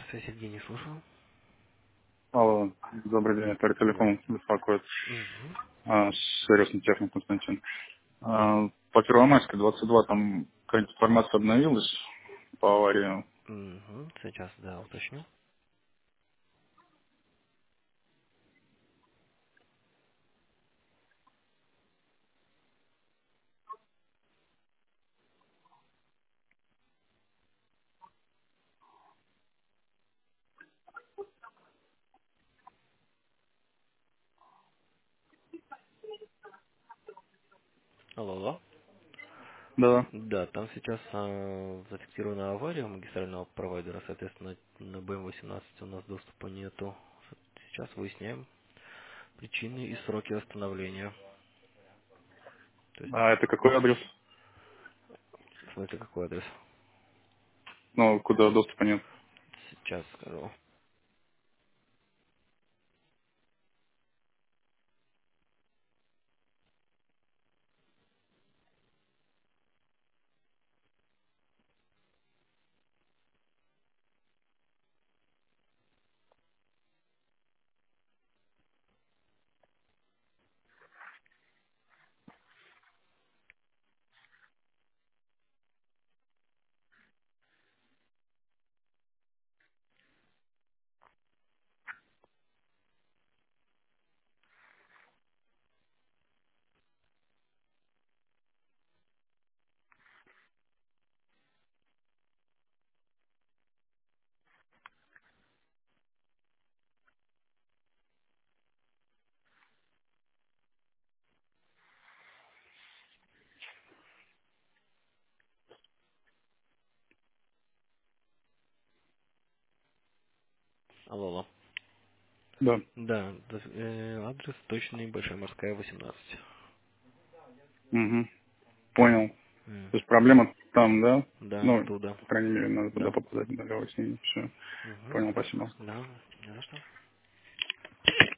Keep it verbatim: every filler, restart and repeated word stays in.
Связь Евгений, слушаю. Алло, добрый день, это Добрый. телефон беспокоит. Угу. А, серьезный техник Константин. А, по Первомайской двадцать два там какая-нибудь информация обновилась по аварии. Угу. Сейчас, да, уточню. Алло, алло. Да. Да, там сейчас а, зафиксирована авария у магистрального провайдера, соответственно, на бэ эм восемнадцать у нас доступа нету. Сейчас выясняем причины и сроки восстановления. То есть, А это какой адрес? в смысле, какой адрес? Ну, куда доступа нет? Сейчас скажу. Алло, алло. Да. Да, д- э, адрес точный, Большая морская, восемнадцать. Угу. Понял. М, То есть проблема там, да? Да, Ну, оттуда. по крайней мере, надо туда Да. попадать на Все. Угу. Понял, спасибо. Да, не за что.